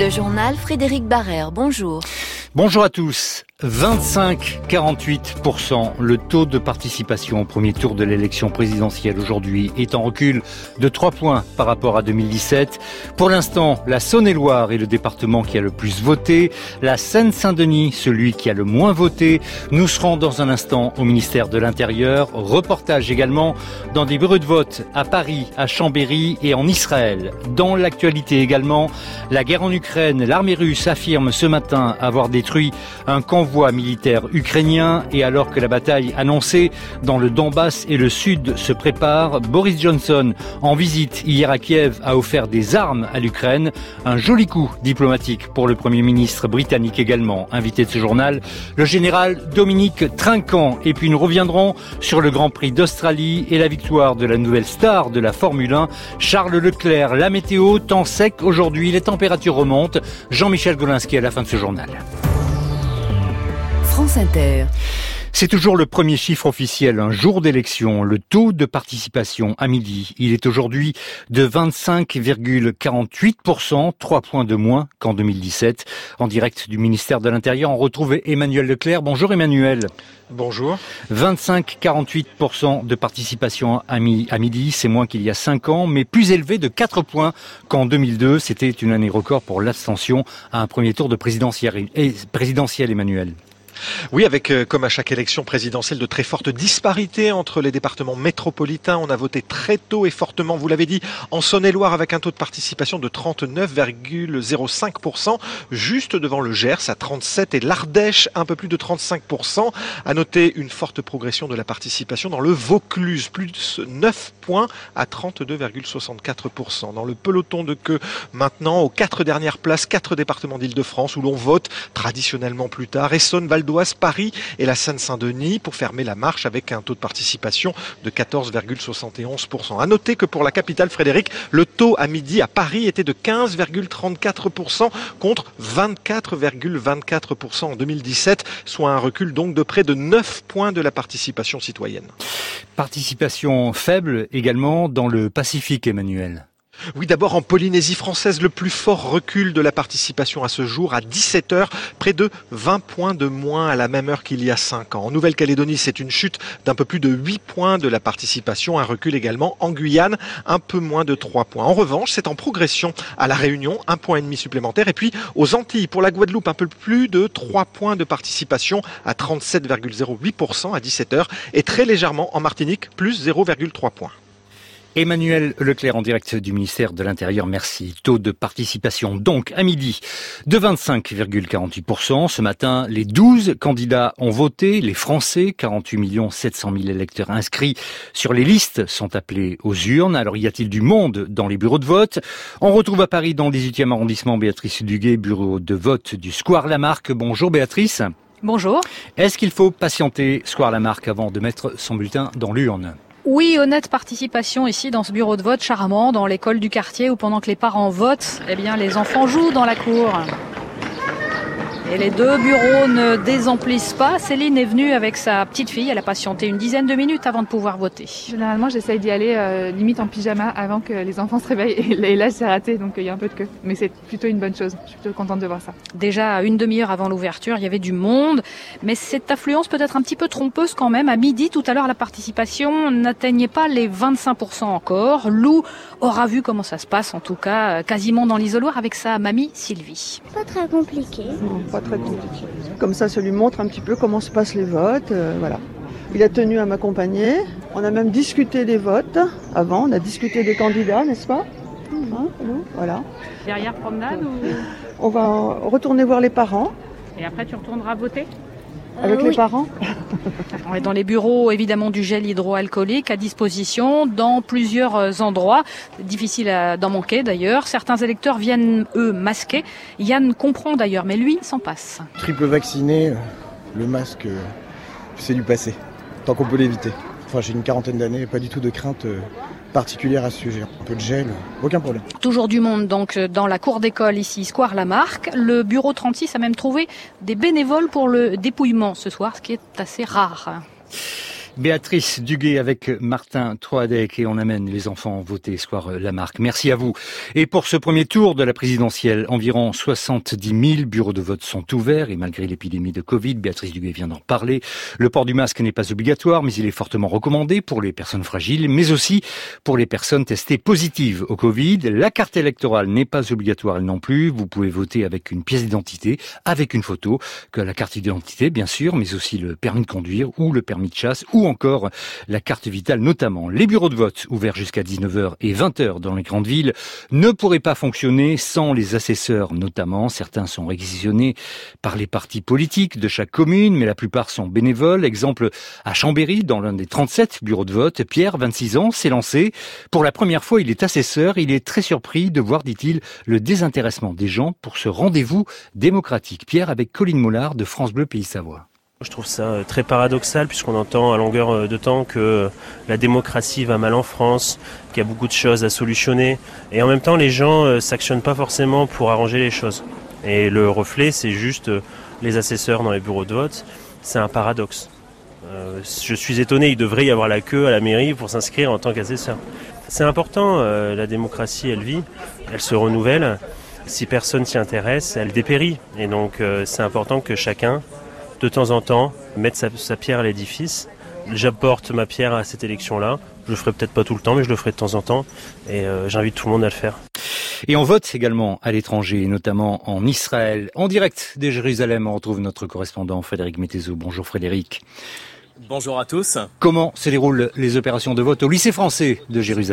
Le journal Frédéric Barrère, bonjour. Bonjour à tous. 25,48%. Le taux de participation au premier tour de l'élection présidentielle aujourd'hui est en recul de 3 points par rapport à 2017. Pour l'instant, la Saône-et-Loire est le département qui a le plus voté. La Seine-Saint-Denis, celui qui a le moins voté. Nous serons dans un instant au ministère de l'Intérieur. Reportage également dans des bureaux de vote à Paris, à Chambéry et en Israël. Dans l'actualité également, la guerre en Ukraine. L'armée russe affirme ce matin avoir détruit un convoi militaire ukrainien, et alors que la bataille annoncée dans le Donbass et le sud se prépare, Boris Johnson, en visite hier à Kiev, a offert des armes à l'Ukraine. Un joli coup diplomatique pour le Premier ministre britannique également. Invité de ce journal, le général Dominique Trinquant. Et puis nous reviendrons sur le Grand Prix d'Australie et la victoire de la nouvelle star de la Formule 1, Charles Leclerc. La météo, temps sec aujourd'hui, les températures remontent. Jean-Michel Golinski à la fin de ce journal. France Inter. C'est toujours le premier chiffre officiel, un jour d'élection. Le taux de participation à midi, il est aujourd'hui de 25,48%, 3 points de moins qu'en 2017. En direct du ministère de l'Intérieur, on retrouve Emmanuel Leclerc. Bonjour Emmanuel. Bonjour. 25,48% de participation à midi, c'est moins qu'il y a 5 ans, mais plus élevé de 4 points qu'en 2002. C'était une année record pour l'abstention à un premier tour de présidentiel, Emmanuel. Oui, avec, comme à chaque élection présidentielle, de très fortes disparités entre les départements métropolitains. On a voté très tôt et fortement, vous l'avez dit, en Saône-et-Loire avec un taux de participation de 39,05%, juste devant le Gers à 37% et l'Ardèche un peu plus de 35%. À noter une forte progression de la participation dans le Vaucluse, plus 9 points à 32,64%. Dans le peloton de queue maintenant, aux 4 dernières places, 4 départements d'Île-de-France où l'on vote traditionnellement plus tard, Essonne, Val d'Oise, Paris et la Seine-Saint-Denis pour fermer la marche avec un taux de participation de 14,71%. À noter que pour la capitale, Frédéric, le taux à midi à Paris était de 15,34% contre 24,24% en 2017, soit un recul donc de près de 9 points de la participation citoyenne. Participation faible également dans le Pacifique, Emmanuel. Oui, d'abord en Polynésie française, le plus fort recul de la participation à ce jour, à 17h, près de 20 points de moins à la même heure qu'il y a 5 ans. En Nouvelle-Calédonie, c'est une chute d'un peu plus de 8 points de la participation, un recul également en Guyane, un peu moins de 3 points. En revanche, c'est en progression à La Réunion, 1,5 point supplémentaire, et puis aux Antilles, pour la Guadeloupe, un peu plus de 3 points de participation à 37,08% à 17h, et très légèrement en Martinique, plus 0,3 points. Emmanuel Leclerc en direct du ministère de l'Intérieur, merci. Taux de participation donc à midi de 25,48%. Ce matin, les 12 candidats ont voté. Les Français, 48 700 000 électeurs inscrits sur les listes, sont appelés aux urnes. Alors y a-t-il du monde dans les bureaux de vote? On retrouve à Paris, dans le 18e arrondissement, Béatrice Duguay, bureau de vote du Square Lamarck. Bonjour Béatrice. Bonjour. Est-ce qu'il faut patienter Square Lamarck avant de mettre son bulletin dans l'urne? Oui, honnête participation ici dans ce bureau de vote charmant, dans l'école du quartier où pendant que les parents votent, eh bien les enfants jouent dans la cour. Et les deux bureaux ne désemplissent pas. Céline est venue avec sa petite fille. Elle a patienté une dizaine de minutes avant de pouvoir voter. Généralement, j'essaye d'y aller limite en pyjama avant que les enfants se réveillent. Et là, c'est raté, donc il y a un peu de queue. Mais c'est plutôt une bonne chose. Je suis plutôt contente de voir ça. Déjà, une demi-heure avant l'ouverture, il y avait du monde. Mais cette affluence peut être un petit peu trompeuse quand même. À midi, tout à l'heure, la participation n'atteignait pas les 25% encore. Lou aura vu comment ça se passe, en tout cas, quasiment dans l'isoloir avec sa mamie Sylvie. Pas très compliqué. Non, pas très compliqué. Comme ça lui montre un petit peu comment se passent les votes. Voilà. Il a tenu à m'accompagner. On a même discuté des votes avant. On a discuté des candidats, n'est-ce pas? Voilà. Derrière promenade ou... On va retourner voir les parents. Et après, tu retourneras voter? Avec les parents. On est dans les bureaux, évidemment, du gel hydroalcoolique à disposition dans plusieurs endroits. Difficile d'en manquer, d'ailleurs. Certains électeurs viennent, eux, masqués. Yann comprend, d'ailleurs, mais lui, s'en passe. Triple vacciné, le masque, c'est du passé, tant qu'on peut l'éviter. Enfin, j'ai une quarantaine d'années, pas du tout de crainte particulière à ce sujet. Un peu de gel, aucun problème. Toujours du monde donc dans la cour d'école ici, Square Lamarck. Le bureau 36 a même trouvé des bénévoles pour le dépouillement ce soir, ce qui est assez rare. Béatrice Duguay avec Martin Troadec et on amène les enfants voter Square Lamarck. Merci à vous. Et pour ce premier tour de la présidentielle, environ 70 000 bureaux de vote sont ouverts et malgré l'épidémie de Covid, Béatrice Duguay vient d'en parler, le port du masque n'est pas obligatoire mais il est fortement recommandé pour les personnes fragiles mais aussi pour les personnes testées positives au Covid. La carte électorale n'est pas obligatoire elle non plus. Vous pouvez voter avec une pièce d'identité, avec une photo, que la carte d'identité bien sûr, mais aussi le permis de conduire ou le permis de chasse ou encore la carte vitale notamment. Les bureaux de vote ouverts jusqu'à 19h et 20h dans les grandes villes ne pourraient pas fonctionner sans les assesseurs notamment. Certains sont réquisitionnés par les partis politiques de chaque commune, mais la plupart sont bénévoles. Exemple à Chambéry, dans l'un des 37 bureaux de vote, Pierre, 26 ans, s'est lancé. Pour la première fois, il est assesseur. Il est très surpris de voir, dit-il, le désintéressement des gens pour ce rendez-vous démocratique. Pierre avec Colline Mollard de France Bleu Pays Savoie. Je trouve ça très paradoxal puisqu'on entend à longueur de temps que la démocratie va mal en France, qu'il y a beaucoup de choses à solutionner et en même temps les gens s'actionnent pas forcément pour arranger les choses. Et le reflet c'est juste les assesseurs dans les bureaux de vote, c'est un paradoxe. Je suis étonné, il devrait y avoir la queue à la mairie pour s'inscrire en tant qu'assesseur. C'est important, la démocratie elle vit, elle se renouvelle, si personne s'y intéresse elle dépérit et donc c'est important que chacun de temps en temps, mettre sa pierre à l'édifice. J'apporte ma pierre à cette élection-là. Je le ferai peut-être pas tout le temps, mais je le ferai de temps en temps. Et j'invite tout le monde à le faire. Et on vote également à l'étranger, notamment en Israël. En direct de Jérusalem, on retrouve notre correspondant Frédéric Mettezo. Bonjour Frédéric. Bonjour à tous. Comment se déroulent les opérations de vote au lycée français de Jérusalem ?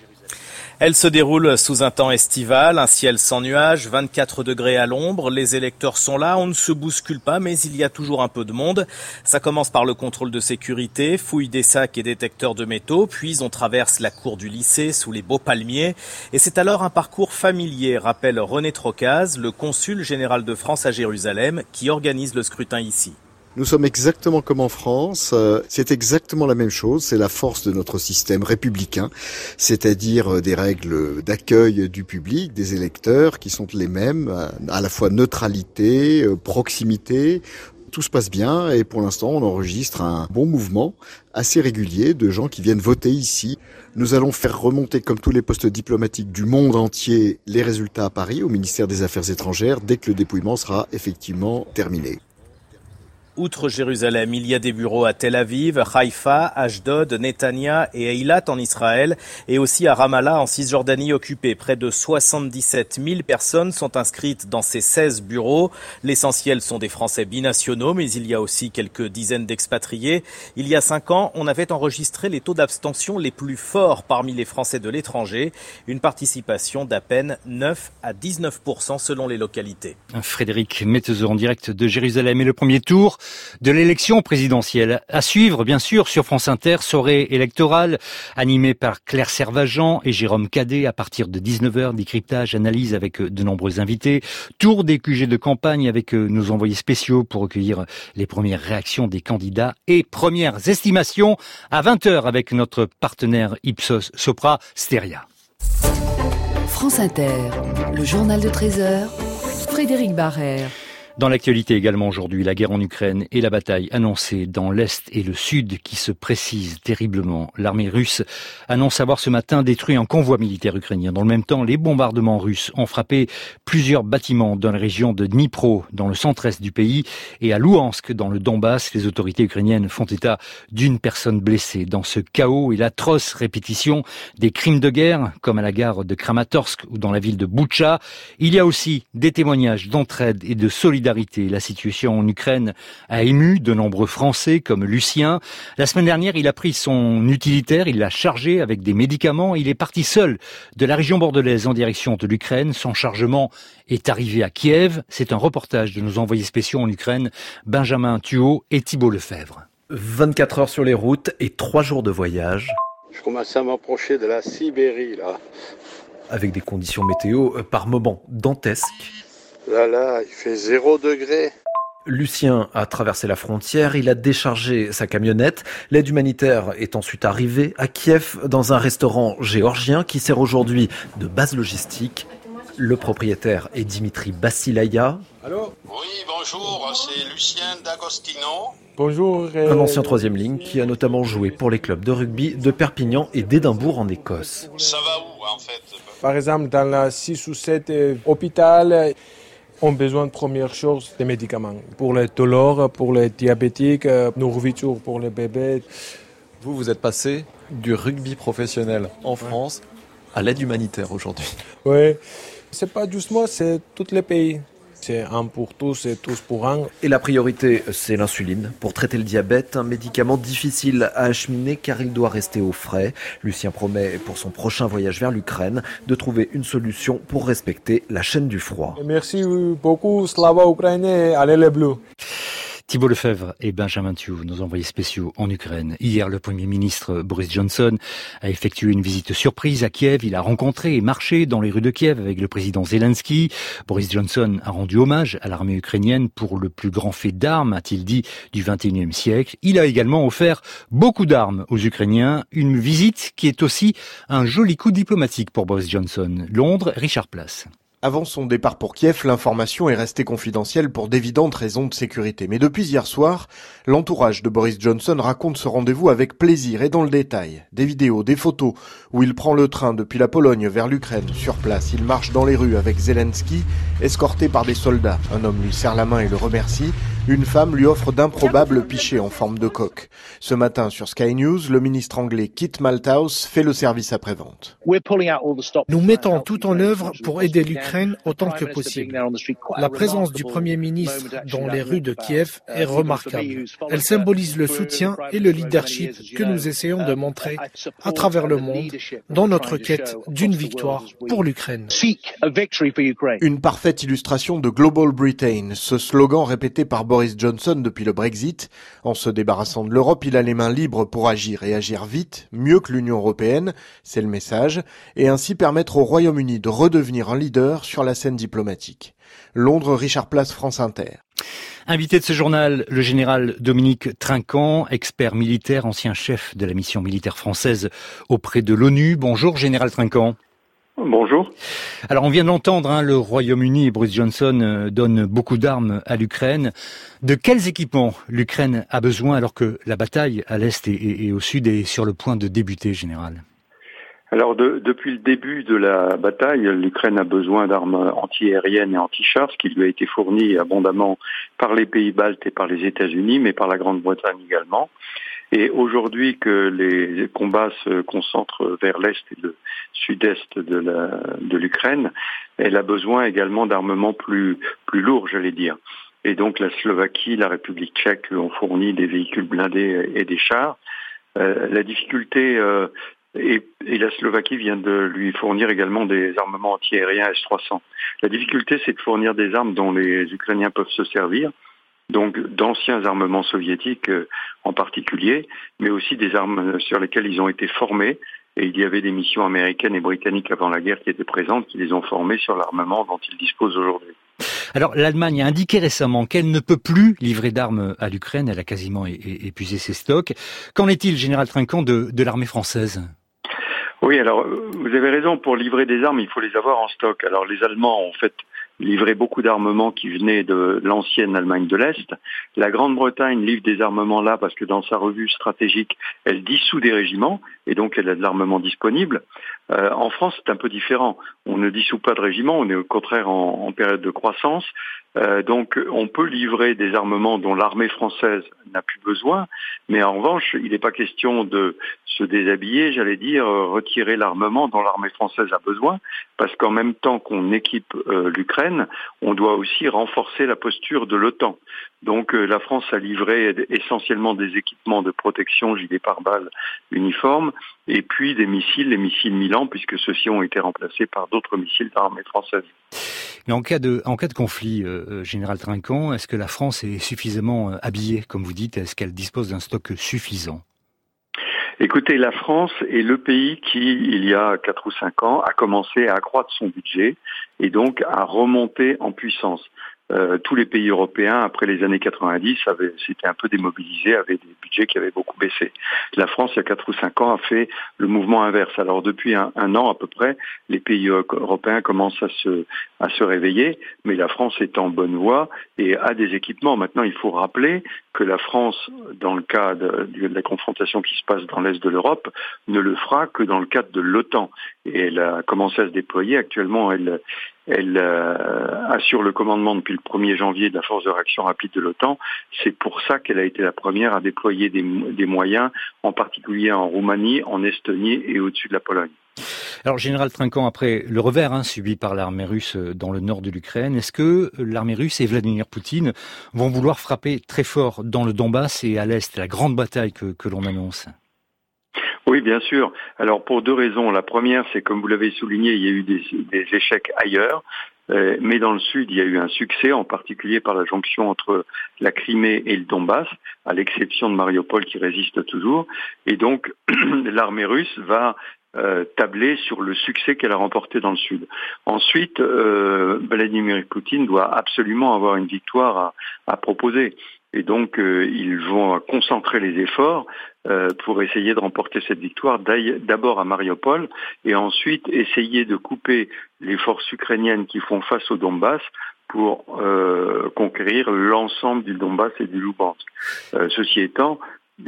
Elle se déroule sous un temps estival, un ciel sans nuages, 24 degrés à l'ombre. Les électeurs sont là, on ne se bouscule pas, mais il y a toujours un peu de monde. Ça commence par le contrôle de sécurité, fouille des sacs et détecteurs de métaux, puis on traverse la cour du lycée sous les beaux palmiers. Et c'est alors un parcours familier, rappelle René Trocaz, le consul général de France à Jérusalem, qui organise le scrutin ici. Nous sommes exactement comme en France, c'est exactement la même chose, c'est la force de notre système républicain, c'est-à-dire des règles d'accueil du public, des électeurs qui sont les mêmes, à la fois neutralité, proximité. Tout se passe bien et pour l'instant on enregistre un bon mouvement assez régulier de gens qui viennent voter ici. Nous allons faire remonter comme tous les postes diplomatiques du monde entier les résultats à Paris au ministère des Affaires étrangères dès que le dépouillement sera effectivement terminé. Outre Jérusalem, il y a des bureaux à Tel Aviv, Haïfa, Ashdod, Netanya et Eilat en Israël et aussi à Ramallah en Cisjordanie occupée. Près de 77 000 personnes sont inscrites dans ces 16 bureaux. L'essentiel sont des Français binationaux, mais il y a aussi quelques dizaines d'expatriés. Il y a 5 ans, on avait enregistré les taux d'abstention les plus forts parmi les Français de l'étranger. Une participation d'à peine 9 à 19% selon les localités. Frédéric Mettezo en direct de Jérusalem et le premier tour de l'élection présidentielle. À suivre, bien sûr, sur France Inter, soirée électorale animée par Claire Servagent et Jérôme Cadet à partir de 19h, décryptage, analyse avec de nombreux invités, tour des QG de campagne avec nos envoyés spéciaux pour recueillir les premières réactions des candidats et premières estimations à 20h avec notre partenaire Ipsos Sopra Steria. France Inter, le journal de 13h, Frédéric Barrère. Dans l'actualité également aujourd'hui, la guerre en Ukraine et la bataille annoncée dans l'Est et le Sud qui se précisent terriblement. L'armée russe annonce avoir ce matin détruit un convoi militaire ukrainien. Dans le même temps, les bombardements russes ont frappé plusieurs bâtiments dans la région de Dnipro, dans le centre-est du pays, et à Louhansk, dans le Donbass. Les autorités ukrainiennes font état d'une personne blessée. Dans ce chaos et l'atroce répétition des crimes de guerre, comme à la gare de Kramatorsk ou dans la ville de Boutcha, il y a aussi des témoignages d'entraide et de solidarité. La situation en Ukraine a ému de nombreux Français comme Lucien. La semaine dernière, il a pris son utilitaire, il l'a chargé avec des médicaments. Il est parti seul de la région bordelaise en direction de l'Ukraine. Son chargement est arrivé à Kiev. C'est un reportage de nos envoyés spéciaux en Ukraine, Benjamin Thuot et Thibault Lefebvre. 24 heures sur les routes et 3 jours de voyage. Je commence à m'approcher de la Sibérie, là. Avec des conditions météo par moments dantesques. Là, il fait 0 degré. Lucien a traversé la frontière, il a déchargé sa camionnette. L'aide humanitaire est ensuite arrivée à Kiev dans un restaurant géorgien qui sert aujourd'hui de base logistique. Le propriétaire est Dimitri Basilaya. Allô ? Oui, bonjour, c'est Lucien D'Agostino. Bonjour. Un ancien troisième ligne qui a notamment joué pour les clubs de rugby de Perpignan et d'Édimbourg en Écosse. Ça va où en fait? Par exemple, dans la 6 ou 7 hôpitaux, ont besoin de première chose des médicaments. Pour les douleurs, pour les diabétiques, nourriture pour les bébés. Vous êtes passé du rugby professionnel en France à l'aide humanitaire aujourd'hui. Oui, c'est pas juste moi, c'est tous les pays. C'est un pour tous et tous pour un. Et la priorité, c'est l'insuline. Pour traiter le diabète, un médicament difficile à acheminer car il doit rester au frais. Lucien promet pour son prochain voyage vers l'Ukraine de trouver une solution pour respecter la chaîne du froid. Et merci beaucoup, Slava Ukraine et allez les Bleus. Thibault Lefebvre et Benjamin Thiou, nos envoyés spéciaux en Ukraine. Hier, le Premier ministre Boris Johnson a effectué une visite surprise à Kiev. Il a rencontré et marché dans les rues de Kiev avec le président Zelensky. Boris Johnson a rendu hommage à l'armée ukrainienne pour le plus grand fait d'armes, a-t-il dit, du XXIe siècle. Il a également offert beaucoup d'armes aux Ukrainiens. Une visite qui est aussi un joli coup diplomatique pour Boris Johnson. Londres, Richard Place. Avant son départ pour Kiev, l'information est restée confidentielle pour d'évidentes raisons de sécurité. Mais depuis hier soir, l'entourage de Boris Johnson raconte ce rendez-vous avec plaisir et dans le détail. Des vidéos, des photos où il prend le train depuis la Pologne vers l'Ukraine. Sur place, il marche dans les rues avec Zelensky, escorté par des soldats. Un homme lui serre la main et le remercie. Une femme lui offre d'improbables pichets en forme de coque. Ce matin, sur Sky News, le ministre anglais Kit Malthouse fait le service après-vente. Nous mettons tout en œuvre pour aider l'Ukraine autant que possible. La présence du Premier ministre dans les rues de Kiev est remarquable. Elle symbolise le soutien et le leadership que nous essayons de montrer à travers le monde dans notre quête d'une victoire pour l'Ukraine. Une parfaite illustration de Global Britain, ce slogan répété par Boris Johnson depuis le Brexit. En se débarrassant de l'Europe, il a les mains libres pour agir et agir vite, mieux que l'Union européenne, c'est le message, et ainsi permettre au Royaume-Uni de redevenir un leader sur la scène diplomatique. Londres, Richard Place, France Inter. Invité de ce journal, le général Dominique Trinquant, expert militaire, ancien chef de la mission militaire française auprès de l'ONU. Bonjour, général Trinquant. Bonjour. Alors on vient de l'entendre, le Royaume-Uni et Boris Johnson donnent beaucoup d'armes à l'Ukraine. De quels équipements l'Ukraine a besoin alors que la bataille à l'Est et au Sud est sur le point de débuter, général ? Alors depuis le début de la bataille, l'Ukraine a besoin d'armes anti-aériennes et anti-chars, ce qui lui a été fourni abondamment par les pays baltes et par les États-Unis, mais par la Grande-Bretagne également. Et aujourd'hui que les combats se concentrent vers l'Est et le Sud-Est de l'Ukraine, elle a besoin également d'armements plus lourds, j'allais dire. Et donc la Slovaquie, la République tchèque ont fourni des véhicules blindés et des chars. La difficulté, et la Slovaquie vient de lui fournir également des armements anti-aériens S-300. La difficulté, c'est de fournir des armes dont les Ukrainiens peuvent se servir. Donc d'anciens armements soviétiques en particulier, mais aussi des armes sur lesquelles ils ont été formés. Et il y avait des missions américaines et britanniques avant la guerre qui étaient présentes, qui les ont formés sur l'armement dont ils disposent aujourd'hui. Alors l'Allemagne a indiqué récemment qu'elle ne peut plus livrer d'armes à l'Ukraine, elle a quasiment épuisé ses stocks. Qu'en est-il, général Trinquant, de l'armée française ? Oui, alors vous avez raison, pour livrer des armes, il faut les avoir en stock. Alors les Allemands ont fait livrer beaucoup d'armements qui venaient de l'ancienne Allemagne de l'Est. La Grande-Bretagne livre des armements là parce que dans sa revue stratégique, elle dissout des régiments et donc elle a de l'armement disponible. En France, c'est un peu différent. On ne dissout pas de régiments, on est au contraire en période de croissance. Donc on peut livrer des armements dont l'armée française n'a plus besoin, mais en revanche, il n'est pas question de se déshabiller, j'allais dire, retirer l'armement dont l'armée française a besoin, parce qu'en même temps qu'on équipe l'Ukraine, on doit aussi renforcer la posture de l'OTAN. Donc la France a livré essentiellement des équipements de protection, gilets pare-balles, uniformes, et puis des missiles, les missiles Milan, puisque ceux-ci ont été remplacés par d'autres missiles de l'armée française. Mais en cas de conflit, général Trinquant, est-ce que la France est suffisamment habillée, comme vous dites ? Est-ce qu'elle dispose d'un stock suffisant ? Écoutez, la France est le pays qui, il y a 4 ou 5 ans, a commencé à accroître son budget et donc à remonter en puissance. tous les pays européens, après les années 90, s'étaient un peu démobilisés, avaient des budgets qui avaient beaucoup baissé. La France, il y a 4 ou 5 ans, a fait le mouvement inverse. Alors depuis un an à peu près, les pays européens commencent à se réveiller, mais la France est en bonne voie et a des équipements. Maintenant, il faut rappeler que la France, dans le cas de la confrontation qui se passe dans l'Est de l'Europe, ne le fera que dans le cadre de l'OTAN. Et elle a commencé à se déployer. Actuellement, elle assure le commandement depuis le 1er janvier de la force de réaction rapide de l'OTAN. C'est pour ça qu'elle a été la première à déployer des moyens, en particulier en Roumanie, en Estonie et au-dessus de la Pologne. Alors, Général Trinquant, après le revers subi par l'armée russe dans le nord de l'Ukraine, est-ce que l'armée russe et Vladimir Poutine vont vouloir frapper très fort dans le Donbass et à l'Est, la grande bataille que l'on annonce ? Oui, bien sûr. Alors, pour 2 raisons. La première, c'est comme vous l'avez souligné, il y a eu des échecs ailleurs. Mais dans le sud, il y a eu un succès, en particulier par la jonction entre la Crimée et le Donbass, à l'exception de Mariupol qui résiste toujours. Et donc, l'armée russe va tabler sur le succès qu'elle a remporté dans le sud. Ensuite, Vladimir Poutine doit absolument avoir une victoire à proposer. Et donc, ils vont concentrer les efforts pour essayer de remporter cette victoire, d'abord à Mariupol, et ensuite essayer de couper les forces ukrainiennes qui font face au Donbass pour conquérir l'ensemble du Donbass et du Lugansk. Ceci étant, vous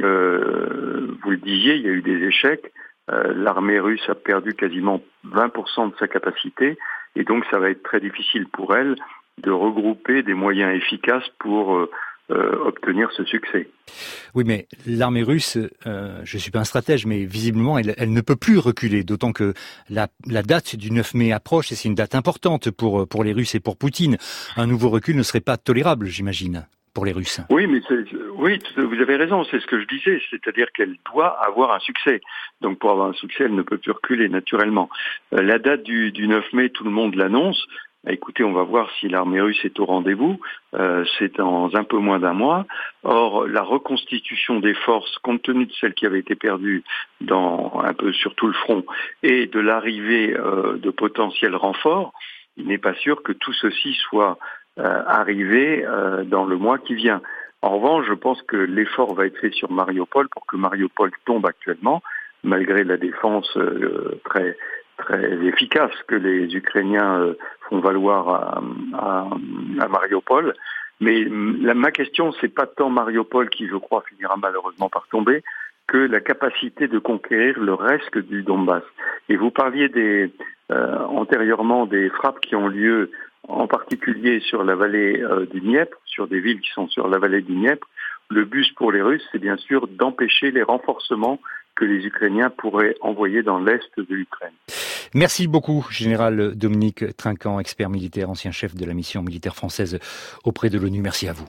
le disiez, il y a eu des échecs. L'armée russe a perdu quasiment 20% de sa capacité, et donc ça va être très difficile pour elle de regrouper des moyens efficaces pour obtenir ce succès. Oui, mais l'armée russe, je suis pas un stratège, mais visiblement, elle ne peut plus reculer, d'autant que la date du 9 mai approche, et c'est une date importante pour les Russes et pour Poutine. Un nouveau recul ne serait pas tolérable, j'imagine, pour les Russes. Oui, mais oui, vous avez raison, c'est ce que je disais, c'est-à-dire qu'elle doit avoir un succès. Donc pour avoir un succès, elle ne peut plus reculer naturellement. La date du 9 mai, tout le monde l'annonce. Écoutez, on va voir si l'armée russe est au rendez-vous. C'est dans un peu moins d'un mois. Or, la reconstitution des forces, compte tenu de celles qui avaient été perdues un peu sur tout le front, et de l'arrivée de potentiels renforts, il n'est pas sûr que tout ceci soit arrivé dans le mois qui vient. En revanche, je pense que l'effort va être fait sur Mariupol pour que Mariupol tombe actuellement, malgré la défense très efficace que les Ukrainiens font valoir à Mariupol. Mais ma question, c'est pas tant Mariupol qui, je crois, finira malheureusement par tomber, que la capacité de conquérir le reste du Donbass. Et vous parliez antérieurement des frappes qui ont lieu, en particulier sur la vallée du Dniepr, sur des villes qui sont sur la vallée du Dniepr. Le but pour les Russes, c'est bien sûr d'empêcher les renforcements que les Ukrainiens pourraient envoyer dans l'est de l'Ukraine. Merci beaucoup, Général Dominique Trinquant, expert militaire, ancien chef de la mission militaire française auprès de l'ONU. Merci à vous.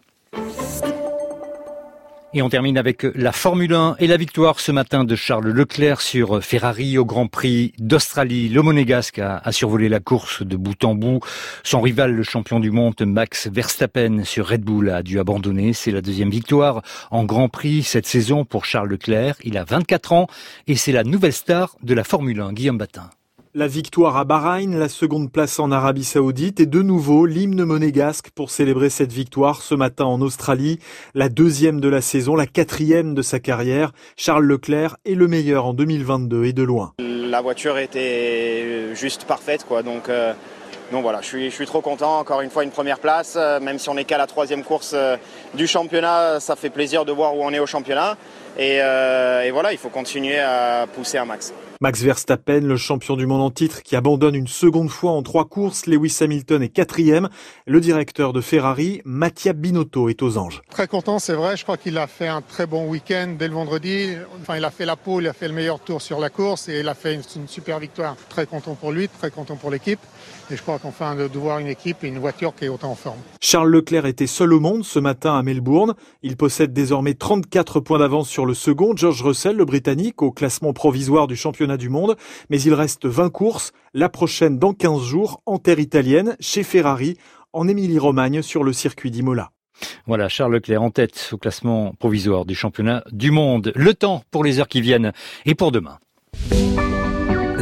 Et on termine avec la Formule 1 et la victoire ce matin de Charles Leclerc sur Ferrari au Grand Prix d'Australie. Le Monégasque a survolé la course de bout en bout. Son rival, le champion du monde Max Verstappen sur Red Bull, a dû abandonner. C'est la 2e victoire en Grand Prix cette saison pour Charles Leclerc. Il a 24 ans et c'est la nouvelle star de la Formule 1. Guillaume Batin. La victoire à Bahreïn, la 2e place en Arabie Saoudite et de nouveau l'hymne monégasque pour célébrer cette victoire ce matin en Australie. La 2e de la saison, la 4e de sa carrière. Charles Leclerc est le meilleur en 2022 et de loin. La voiture était juste parfaite, quoi. Donc voilà, je suis trop content. Encore une fois, une première place. Même si on n'est qu'à la 3e course du championnat, ça fait plaisir de voir où on est au championnat. Et voilà, il faut continuer à pousser un max. Max Verstappen, le champion du monde en titre, qui abandonne une 2e fois en 3 courses. Lewis Hamilton est 4e. Le directeur de Ferrari, Mattia Binotto, est aux anges. Très content, c'est vrai. Je crois qu'il a fait un très bon week-end dès le vendredi. Enfin, il a fait la pole, il a fait le meilleur tour sur la course et il a fait une super victoire. Très content pour lui, très content pour l'équipe. Et je crois qu'enfin de voir une équipe et une voiture qui est autant en forme. Charles Leclerc était seul au monde ce matin à Melbourne. Il possède désormais 34 points d'avance sur le second, George Russell, le Britannique, au classement provisoire du championnat du monde. Mais il reste 20 courses. La prochaine dans 15 jours, en terre italienne, chez Ferrari, en Émilie-Romagne, sur le circuit d'Imola. Voilà, Charles Leclerc en tête au classement provisoire du championnat du monde. Le temps pour les heures qui viennent et pour demain.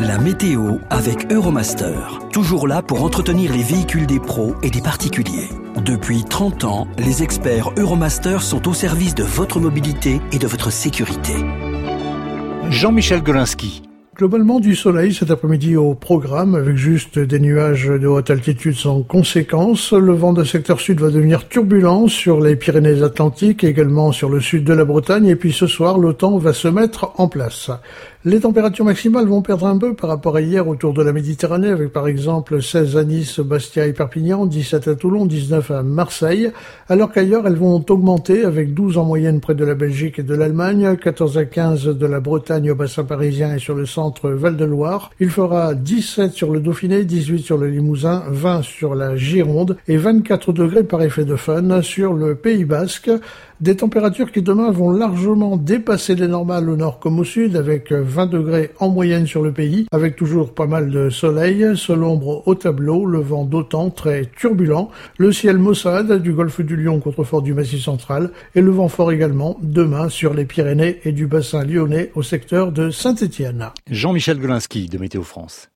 La météo avec Euromaster. Toujours là pour entretenir les véhicules des pros et des particuliers. Depuis 30 ans, les experts Euromaster sont au service de votre mobilité et de votre sécurité. Jean-Michel Golinski. Globalement du soleil cet après-midi au programme avec juste des nuages de haute altitude sans conséquence. Le vent de secteur sud va devenir turbulent sur les Pyrénées-Atlantiques, également sur le sud de la Bretagne. Et puis ce soir, le temps va se mettre en place. Les températures maximales vont perdre un peu par rapport à hier autour de la Méditerranée avec par exemple 16 à Nice, Bastia et Perpignan, 17 à Toulon, 19 à Marseille, alors qu'ailleurs elles vont augmenter avec 12 en moyenne près de la Belgique et de l'Allemagne, 14 à 15 de la Bretagne au bassin parisien et sur le centre Val-de-Loire. Il fera 17 sur le Dauphiné, 18 sur le Limousin, 20 sur la Gironde et 24 degrés par effet de fun sur le Pays Basque. Des températures qui demain vont largement dépasser les normales au nord comme au sud avec 20 degrés en moyenne sur le pays, avec toujours pas mal de soleil, seule ombre au tableau, le vent d'autant très turbulent, le ciel maussade du golfe du Lion, contrefort du Massif central et le vent fort également demain sur les Pyrénées et du bassin lyonnais au secteur de Saint-Étienne. Jean-Michel Golinski de Météo France.